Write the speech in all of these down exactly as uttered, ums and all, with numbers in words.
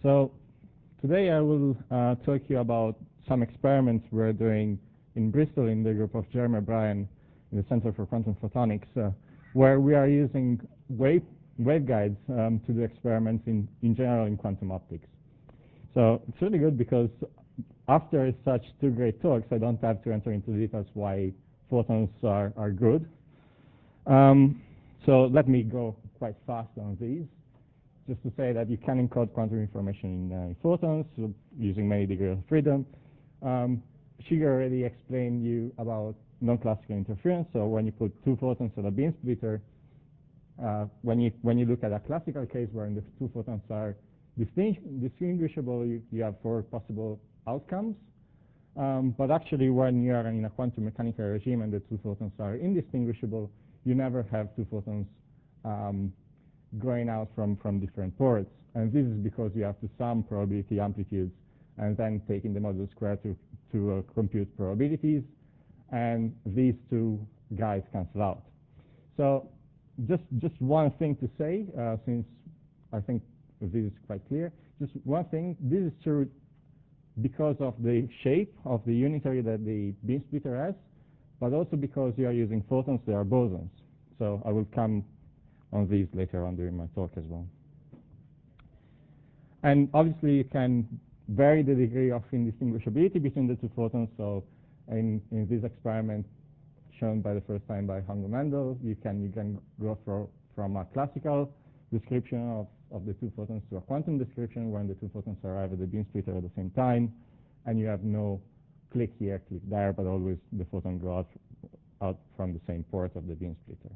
So today I will uh, talk to you about some experiments we're doing in Bristol in the group of Jeremy O'Brien in the Center for Quantum Photonics, uh, where we are using wave, waveguides um, to do experiments in, in general in quantum optics. So it's really good because after such two great talks, I don't have to enter into details why photons are, are good. Um, so let me go quite fast on these. Just to say that you can encode quantum information in uh, photons so using many degrees of freedom. Um, Shiga already explained you about non-classical interference. So when you put two photons on a beam splitter, uh, when you when you look at a classical case where the two photons are distinguish distinguishable, you, you have four possible outcomes. Um, but actually, when you are in a quantum mechanical regime and the two photons are indistinguishable, you never have two photons um, going out from, from different ports. And this is because you have to sum probability amplitudes and then taking the modulus square to, to uh, compute probabilities. And these two guys cancel out. So just, just one thing to say, uh, since I think this is quite clear. Just one thing, this is true because of the shape of the unitary that the beam splitter has, but also because you are using photons, they are bosons. So I will come on these later on during my talk as well. And obviously, you can vary the degree of indistinguishability between the two photons. So in, in this experiment shown by the first time by Hango Mendel, you can, you can go for, from a classical description of, of the two photons to a quantum description when the two photons arrive at the beam splitter at the same time, and you have no click here, click there, but always the photon goes out, out from the same port of the beam splitter.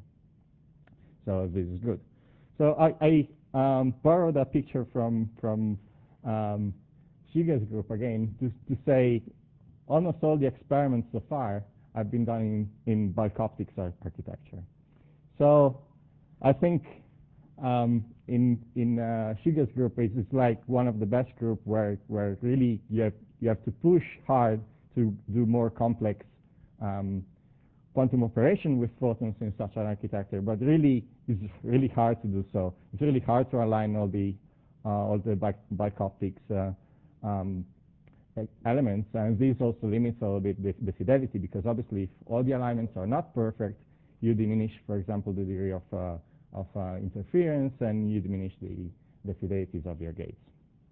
So this is good. So I, I um, borrowed a picture from, from um, Shiga's group again to, to say almost all the experiments so far have been done in, in bulk optics architecture. So I think um, in, in uh, Shiga's group, it's, it's like one of the best group where, where really you have, you have to push hard to do more complex um, quantum operation with photons in such an architecture, but really it's really hard to do so. It's really hard to align all the uh, all the bulk optics uh, um, elements, and this also limits a little bit the, the fidelity, because obviously if all the alignments are not perfect, you diminish, for example, the degree of uh, of uh, interference, and you diminish the the fidelities of your gates.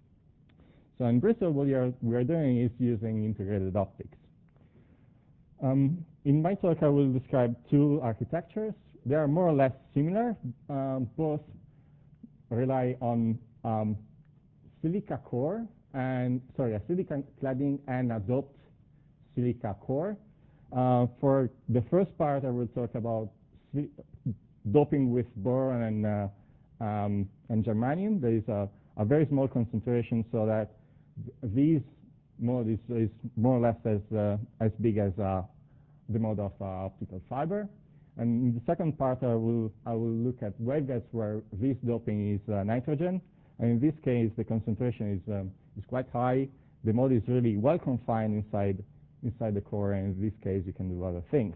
So in Bristol, what we are we are doing is using integrated optics. Um, in my talk, I will describe two architectures. They are more or less similar. Um, both rely on um, silica core and, sorry, a silicon cladding and a doped silica core. Uh, for the first part, I will talk about doping with boron and, uh, um, and germanium. There is a, a very small concentration so that these mode is, is more or less as, uh, as big as uh, the mode of uh, optical fiber. And in the second part, I will, I will look at waveguides where this doping is uh, nitrogen. And in this case, the concentration is, um, is quite high. The mode is really well confined inside, inside the core, and in this case, you can do other things.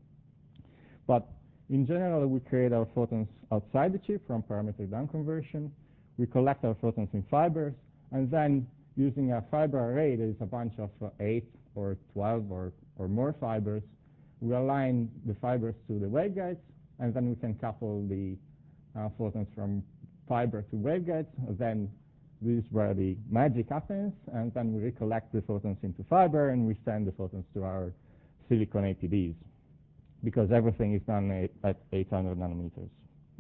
But in general, we create our photons outside the chip from parametric down conversion. We collect our photons in fibers, and then using a fiber array, there is a bunch of uh, eight or twelve or, or more fibers. We align the fibers to the waveguides, and then we can couple the uh, photons from fiber to waveguides. Then this is where the magic happens, and then we recollect the photons into fiber, and we send the photons to our silicon A P Ds, because everything is done at, at eight hundred nanometers.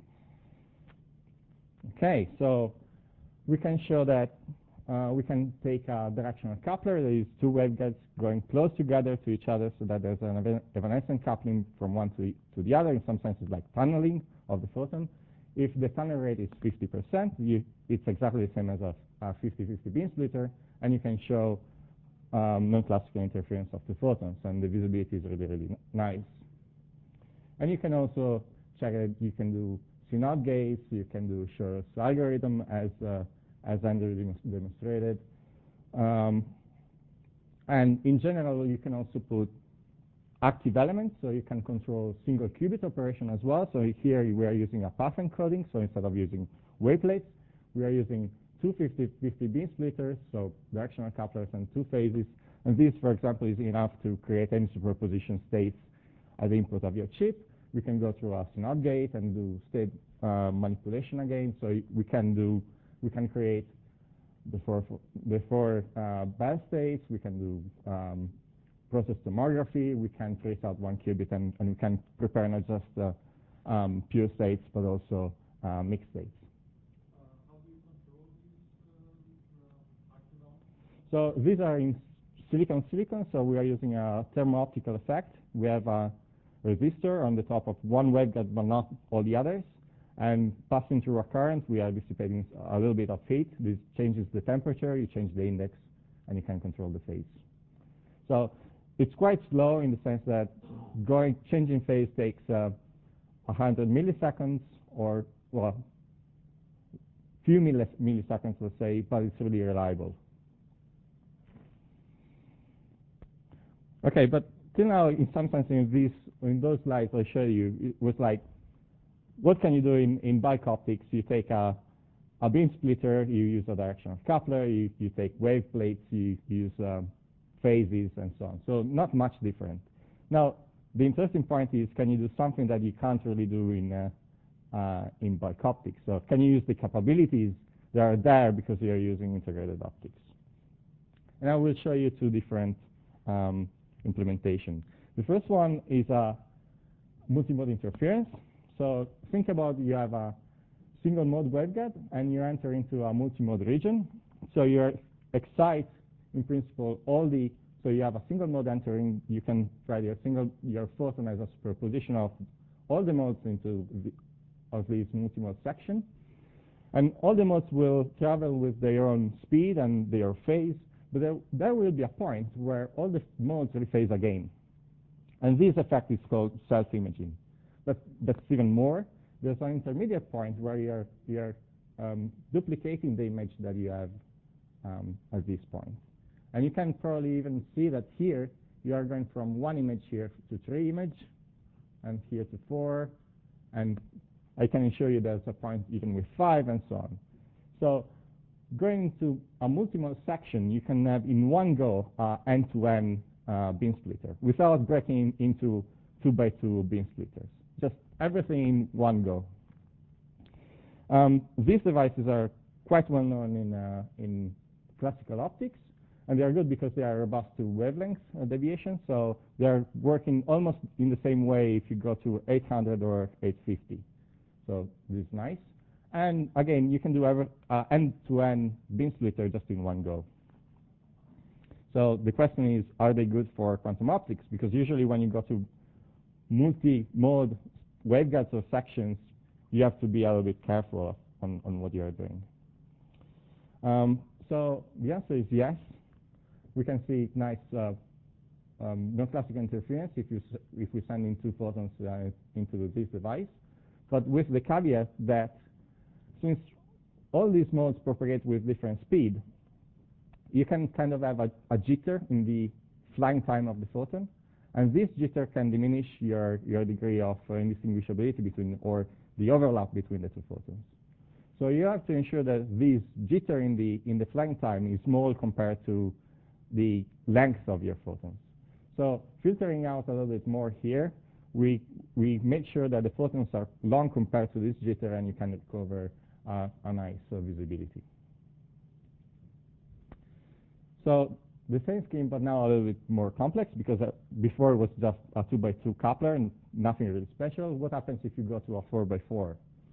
Okay, so we can show that uh, we can take a directional coupler. There is two waveguides going close together to each other so that there's an evanescent coupling from one to, to the other. In some sense, it's like tunneling of the photon. If the tunnel rate is fifty percent, you, it's exactly the same as a fifty fifty beam splitter, and you can show um, non-classical interference of the photons, and the visibility is really, really nice. And you can also check it. You can do C naught gates. You can do Shor's algorithm, as uh, as Andrew demonstrated. Um, and in general, you can also put active elements, so you can control single qubit operation as well. So here we are using a path encoding. So instead of using waveplates, we are using two fifty fifty beam splitters, so directional couplers and two phases. And this, for example, is enough to create any superposition states at the input of your chip. We can go through a CNOT gate and do state uh, manipulation again. So we can do, we can create the four, the four uh, bad states. We can do um, process tomography. We can trace out one qubit, and, and we can prepare not just uh, um, pure states, but also uh, mixed states. Uh, how do you control these uh, active outputs? So these are in silicon-silicon, so we are using a thermo-optical effect. We have a resistor on the top of one waveguide, but not all the others. And passing through a current, we are dissipating a little bit of heat. This changes the temperature, you change the index, and you can control the phase. So it's quite slow in the sense that going changing phase takes uh, one hundred milliseconds, or, well, few millis milliseconds, let's say, but it's really reliable. Okay, but till now, in some sense, in, these, in those slides I showed you, it was like, what can you do in, in bulk optics? You take a, a beam splitter, you use a directional coupler, you, you take wave plates, you use um, phases, and so on. So not much different. Now, the interesting point is, can you do something that you can't really do in, uh, uh, in bulk optics? So can you use the capabilities that are there because you're using integrated optics? And I will show you two different um, implementations. The first one is a multimode interference. So think about you have a single mode waveguide and you enter into a multimode region. So you excite, in principle, all the, so you have a single mode entering, you can write your single, your photon as a superposition of all the modes into the, of this multimode section. And all the modes will travel with their own speed and their phase, but there, there will be a point where all the modes rephase again. And this effect is called self-imaging. But that's even more. There's an intermediate point where you're, you're um, duplicating the image that you have um, at this point. And you can probably even see that here you are going from one image here to three image, and here to four, and I can assure you there's a point even with five, and so on. So going to a multimode section, you can have in one go uh, end-to-end uh, beam splitter without breaking into two by two beam splitters. Just everything in one go. Um, these devices are quite well known in, uh, in classical optics, and they are good because they are robust to wavelength uh, deviation, so they are working almost in the same way if you go to eight hundred or eight fifty. So this is nice. And again, you can do every, uh, end-to-end beam splitter just in one go. So the question is, are they good for quantum optics? Because usually when you go to multi-mode waveguides or sections, you have to be a little bit careful on, on what you are doing. Um, so the answer is yes. We can see nice uh, um, non-classical interference if, you, if we send in two photons uh, into this device, but with the caveat that since all these modes propagate with different speed, you can kind of have a, a jitter in the flying time of the photon, and this jitter can diminish your, your degree of uh, indistinguishability between, or the overlap between the two photons. So you have to ensure that this jitter in the, in the flying time is small compared to the length of your photons. So filtering out a little bit more here, we, we make sure that the photons are long compared to this jitter, and you can recover uh, a nice uh, visibility. So the same scheme, but now a little bit more complex, because uh, before it was just a two by two coupler and nothing really special. What happens if you go to a four by four?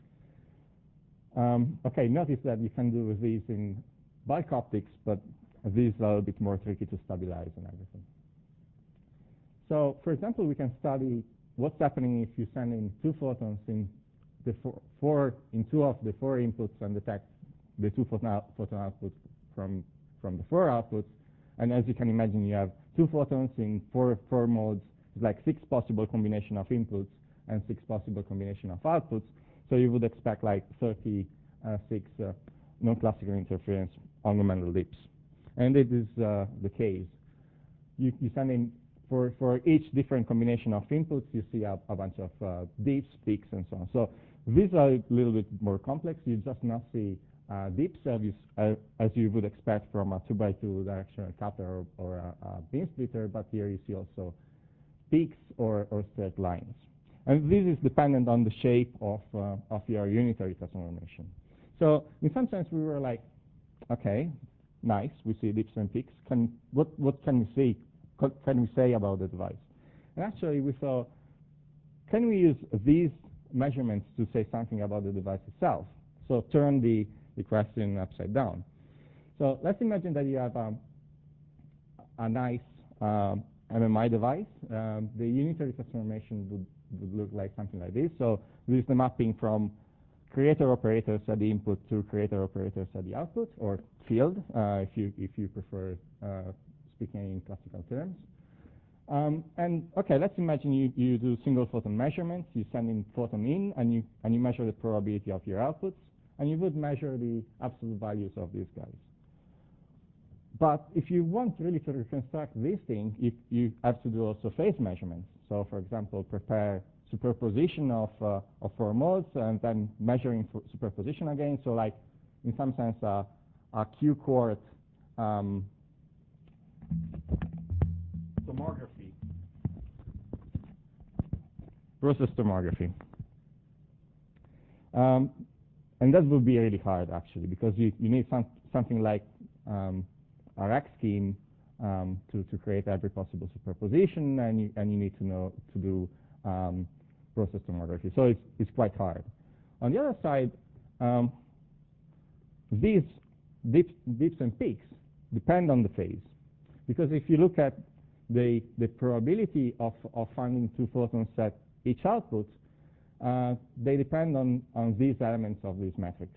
Um, okay, notice that you can do these in bulk optics, but these are a little bit more tricky to stabilize and everything. So, for example, we can study what's happening if you send in two photons in the four, four in two of the four inputs and detect the two photon, out, photon outputs from from the four outputs. And as you can imagine, you have two photons in four four modes. It's like six possible combination of inputs and six possible combination of outputs. So you would expect like thirty-six uh, non-classical interference on-the-Mendel dips. And it is uh, the case. You, you send in, for, for each different combination of inputs, you see a, a bunch of uh, dips, peaks, and so on. So these are a little bit more complex. You just not see uh, deep service, uh, as you would expect from a two by two directional coupler or, or a, a beam splitter, but here you see also peaks or, or straight lines. And this is dependent on the shape of, uh, of your unitary transformation. So in some sense, we were like, okay, nice, we see dips and peaks. Can, what, what can we say, can we say about the device? And actually, we thought, can we use these measurements to say something about the device itself? So turn the, the question upside down. So let's imagine that you have um, a nice um, M M I device. Um, the unitary transformation would, would look like something like this. So this is the mapping from creator operators at the input to creator operators at the output, or field, uh, if you if you prefer uh, speaking in classical terms. Um, and okay, let's imagine you, you do single photon measurements. You send in photon in, and you and you measure the probability of your outputs, and you would measure the absolute values of these guys. But if you want really to reconstruct this thing, you, you have to do also phase measurements. So, for example, prepare superposition of uh, of four modes, and then measuring for superposition again. So, like in some sense, uh, a Q-quart um, tomography, process tomography. Um, and that would be really hard, actually, because you, you need some, something like um, a rack scheme um, to, to create every possible superposition, and you, and you need to know to do um, process tomography. So it's, it's quite hard. On the other side, um, these dips, dips and peaks depend on the phase. Because if you look at the, the probability of, of finding two photons at each output, uh, they depend on, on these elements of this matrix.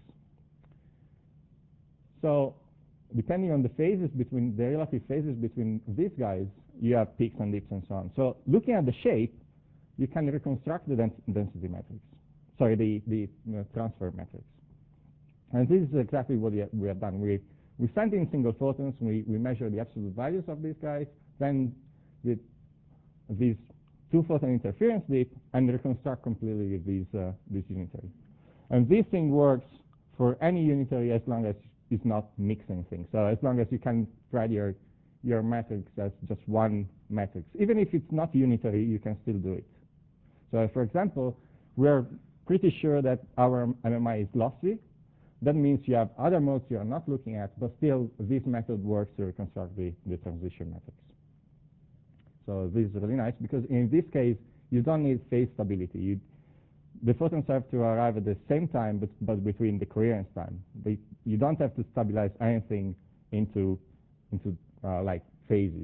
So depending on the phases between, the relative phases between these guys, you have peaks and dips and so on. So looking at the shape, you can reconstruct the dens density matrix. Sorry, the, the you know, transfer matrix. And this is exactly what we have, we have done. We, we send in single photons, we, we measure the absolute values of these guys, then the, these two photon interference dip, and reconstruct completely these, uh, these unitary. And this thing works for any unitary as long as it's not mixing things. So as long as you can write your, your matrix as just one matrix. Even if it's not unitary, you can still do it. So for example, we're pretty sure that our M M I is lossy. That means you have other modes you are not looking at, but still this method works to reconstruct the, the transition matrix. So this is really nice, because in this case, you don't need phase stability. You, the photons have to arrive at the same time, but, but between the coherence time. They, you don't have to stabilize anything into, into uh, like phases.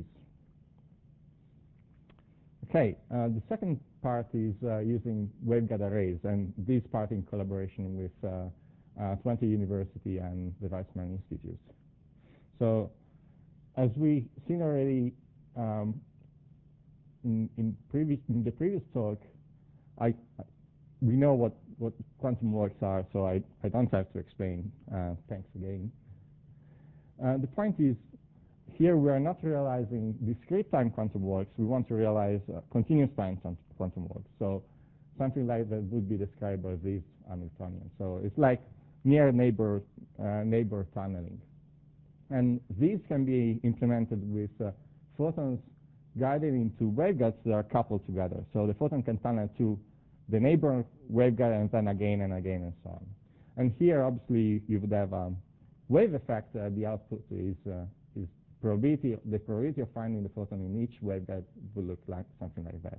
Okay, uh, the second part is uh, using waveguide arrays, and this part in collaboration with uh, uh, Twente University and the Weizmann Institute. So as we've seen already um, in, in, previous, in the previous talk, I, we know what, what quantum works are, so I, I don't have to explain. Uh, thanks again. Uh, the point is, here we are not realizing discrete time quantum works. We want to realize uh, continuous time quantum works. So something like that would be described as this Hamiltonian. So it's like near neighbor, uh, neighbor tunneling. And these can be implemented with uh, photons guided into waveguides that are coupled together. So the photon can tunnel to the neighbor waveguide and then again and again and so on. And here, obviously, you would have a wave effect. Uh, the output is, uh, is probability, the probability of finding the photon in each waveguide will look like something like that.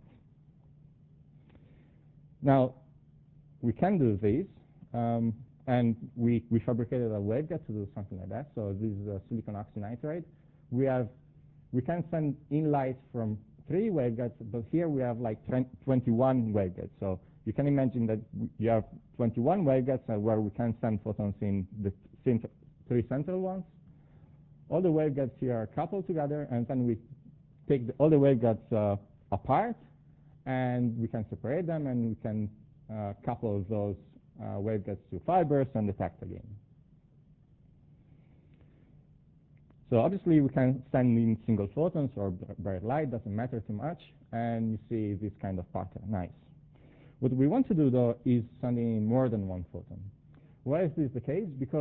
Now, we can do this, um, and we, we fabricated a waveguide to do something like that. So this is a silicon oxynitride. We have we can send in light from three waveguides, but here we have like twenty-one waveguides. So you can imagine that you have twenty-one waveguides uh, where we can send photons in the three central ones. All the waveguides here are coupled together, and then we take the, all the waveguides uh, apart, and we can separate them, and we can uh, couple those uh, waveguides to fibers and detect again. So obviously, we can send in single photons or bright light, doesn't matter too much, and you see this kind of pattern, nice. What we want to do, though, is send in more than one photon. Why is this the case? Because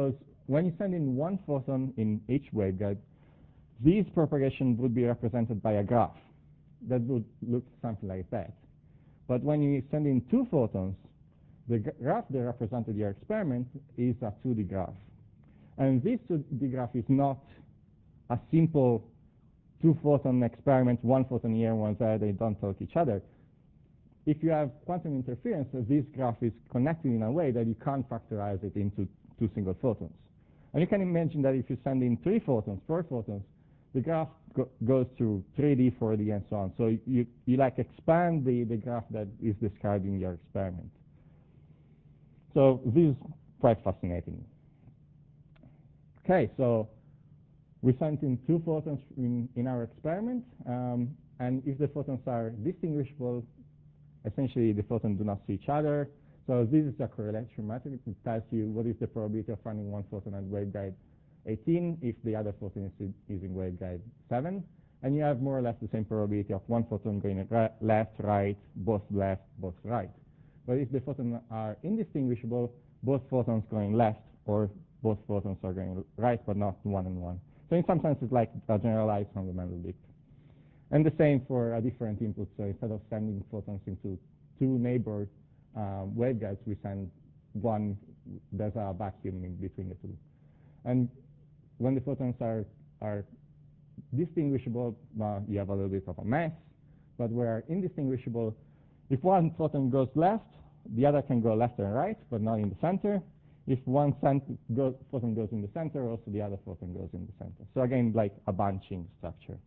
when you send in one photon in each waveguide, these propagation would be represented by a graph that would look something like that. But when you send in two photons, the graph that represented your experiment is a two D graph. And this two D graph is not a simple two-photon experiment, one photon here, one there, they don't talk to each other. If you have quantum interference, this graph is connected in a way that you can't factorize it into two single photons. And you can imagine that if you send in three photons, four photons, the graph go goes to three D, four D, and so on. So you, you like expand the, the graph that is described in your experiment. So this is quite fascinating. Okay, so we sent in two photons in, in our experiment, um, and if the photons are distinguishable, essentially the photons do not see each other. So this is a correlation matrix. It tells you what is the probability of finding one photon at waveguide eighteen if the other photon is, is in waveguide seven. And you have more or less the same probability of one photon going left, right, both left, both right. But if the photons are indistinguishable, both photons going left or both photons are going right, but not one and one. So in some sense, it's like a generalized fundamental dip. And the same for a different input. So instead of sending photons into two neighbor uh, waveguides, we send one, there's a vacuum in between the two. And when the photons are, are distinguishable, uh, you have a little bit of a mess. But where indistinguishable, if one photon goes left, the other can go left and right, but not in the center. If one go photon goes in the center, also the other photon goes in the center. So again, like a bunching structure.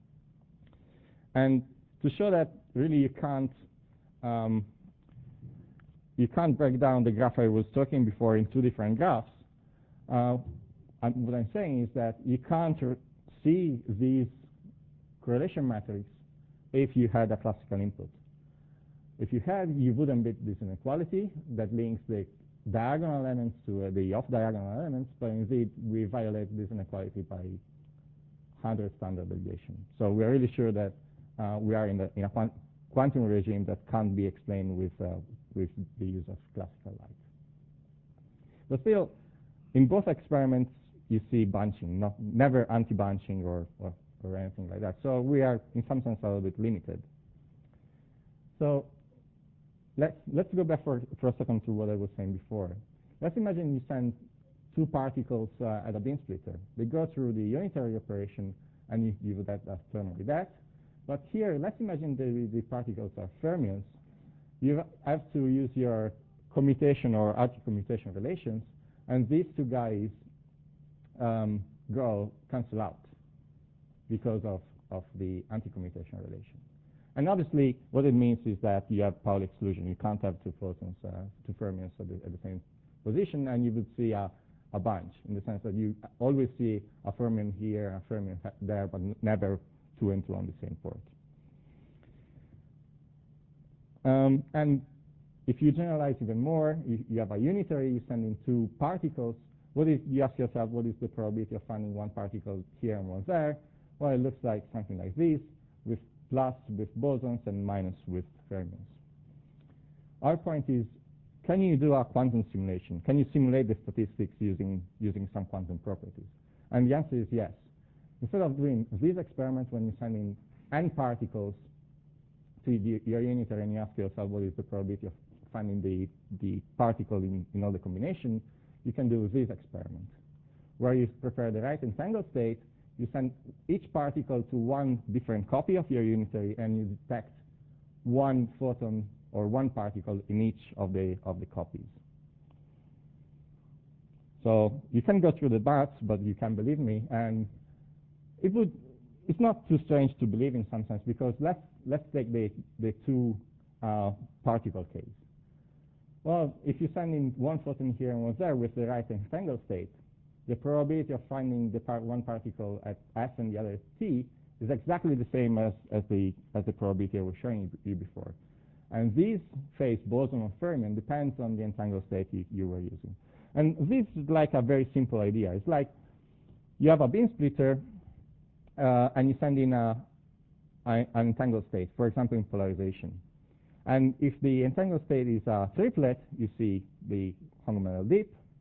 And to show that really you can't um, you can't break down the graph I was talking before in two different graphs, uh, and what I'm saying is that you can't see these correlation matrix if you had a classical input. If you had, you wouldn't beat this inequality that links the diagonal elements to uh, the off-diagonal elements, but indeed we violate this inequality by one hundred standard deviation. So we're really sure that uh, we are in, the, in a quant quantum regime that can't be explained with, uh, with the use of classical light. But still, in both experiments, you see bunching, not, never anti-bunching or, or, or anything like that. So we are, in some sense, a little bit limited. So let's, let's go back for, for a second to what I was saying before. Let's imagine you send two particles uh, at a beam splitter. They go through the unitary operation, and you, you would have a term like that. But here, let's imagine the, the particles are fermions. You have to use your commutation or anti-commutation relations, and these two guys um, go cancel out because of, of the anti-commutation relation. And obviously, what it means is that you have Pauli exclusion. You can't have two photons, uh, two fermions at the, at the same position, and you would see a, a bunch in the sense that you always see a fermion here, a fermion there, but never two and two on the same port. Um, and if you generalize even more, you, you have a unitary, you send in two particles. What is, you ask yourself, what is the probability of finding one particle here and one there? Well, it looks like something like this, with plus with bosons and minus with fermions. Our point is, can you do a quantum simulation? Can you simulate the statistics using, using some quantum properties? And the answer is yes. Instead of doing these experiments when you send in n particles to the, your unitary and you ask yourself what is the probability of finding the, the particle in, in all the combination, you can do this experiment, where you prepare the right entangled state, you send each particle to one different copy of your unitary, and you detect one photon or one particle in each of the, of the copies. So you can go through the maths, but you can believe me, and it would, it's not too strange to believe in some sense, because let's, let's take the, the two uh, particle case. Well, if you send in one photon here and one there with the right entangled state, the probability of finding the part one particle at S and the other at T is exactly the same as, as, the, as the probability I was showing you before. And this phase, boson or fermion, depends on the entangled state you, you were using. And this is like a very simple idea. It's like you have a beam splitter, uh, and you send in a, a, an entangled state, for example, in polarization. And if the entangled state is a triplet, you see the fundamental dip.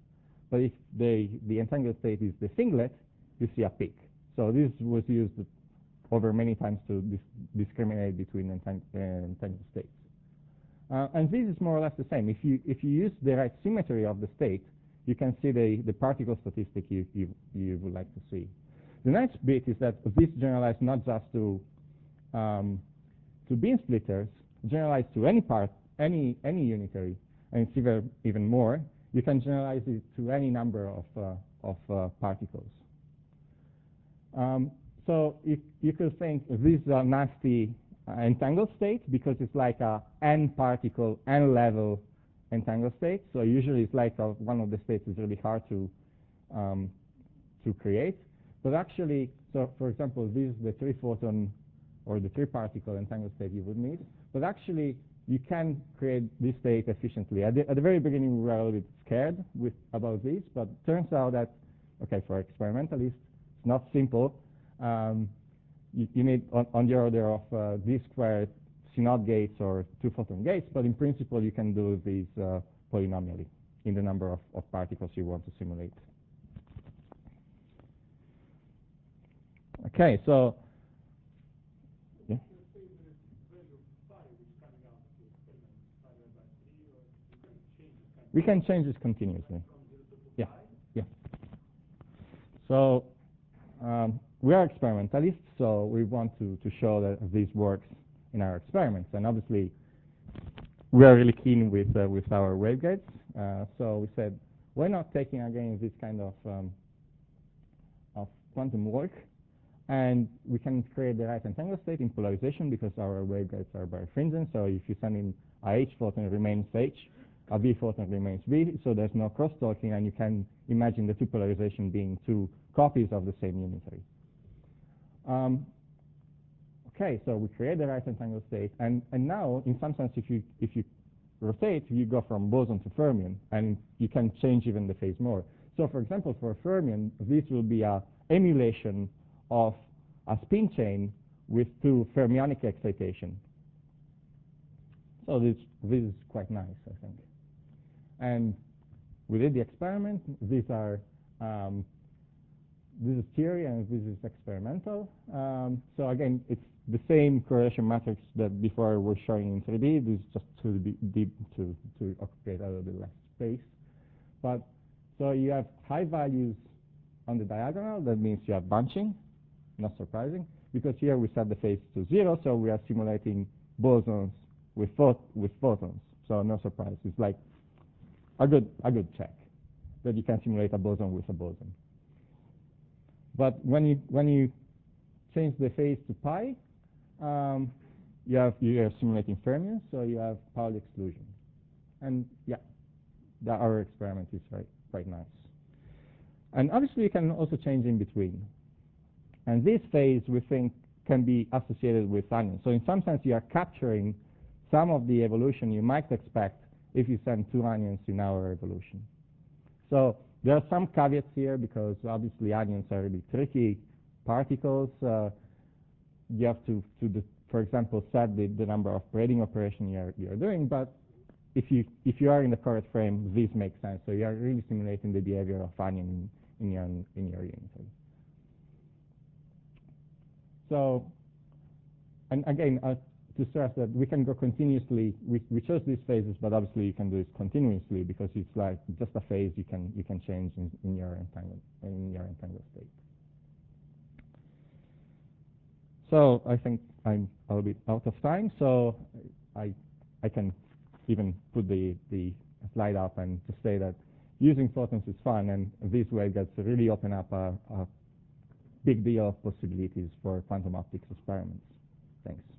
But if the, the entangled state is the singlet, you see a peak. So this was used over many times to dis discriminate between entang uh, entangled states. Uh, and this is more or less the same. If you, if you use the right symmetry of the state, you can see the, the particle statistic you, you, you would like to see. The next bit is that this generalized not just to, um, to beam splitters, generalized to any part, any, any unitary, and it's even, even more. You can generalize it to any number of, uh, of uh, particles. Um, so if you could think this is a nasty uh, entangled state because it's like a n particle, n level entangled state. So usually it's like a, one of the states is really hard to, um, to create. But actually, so for example, this is the three photon or the three particle entangled state you would need. But actually, you can create this state efficiently. At the, at the very beginning, we were a little bit scared with, about this, but it turns out that, okay, for experimentalists, it's not simple. Um, you, you need on, on the order of uh, d squared C naught gates or two photon gates, but in principle, you can do these uh, polynomially in the number of, of particles you want to simulate. Okay, so yeah. We can change this continuously. Yeah, yeah. So um, we are experimentalists, so we want to, to show that this works in our experiments. And obviously, we are really keen with, uh, with our waveguides. Uh, so we said, why not taking again this kind of, um, of quantum work? And we can create the right entangled state in polarization because our waveguides are birefringent. So if you send in a H photon, it remains H. A B photon remains B, so there's no crosstalking, and you can imagine the two polarization being two copies of the same unitary. Um, okay, so we create the right entangled state, and, and now, in some sense, if you, if you rotate, you go from boson to fermion, and you can change even the phase more. So for example, for a fermion, this will be an emulation of a spin chain with two fermionic excitation. So this, this is quite nice, I think. And we did the experiment. These are, um, this is theory and this is experimental. Um, so again, it's the same correlation matrix that before I was showing in three D. This is just to be deep to, to occupy a little bit less space. But so you have high values on the diagonal. That means you have bunching, not surprising, because here we set the phase to zero, so we are simulating bosons with, phot with photons. So no surprise. It's like a good, a good check that you can simulate a boson with a boson. But when you, when you change the phase to pi, um, you, have, you are simulating fermions, so you have Pauli exclusion. And yeah, that our experiment is right, quite nice. And obviously, you can also change in between. And this phase, we think, can be associated with onions. So in some sense, you are capturing some of the evolution you might expect if you send two onions in our evolution. So there are some caveats here because obviously onions are really tricky particles. Uh, you have to, to the, for example, set the, the number of braiding operation you're, you're doing. But if you, if you are in the correct frame, this makes sense. So you are really simulating the behavior of onion in, in, your, in your unitary. So, and again, uh, to stress that we can go continuously. We, we chose these phases, but obviously you can do it continuously because it's like just a phase you can you can change in, in your entangled in your entangled state. So I think I'm a little bit out of time. So I I can even put the the slide up and to say that using photons is fun, and this waveguides really open up a, a big deal of possibilities for quantum optics experiments. Thanks.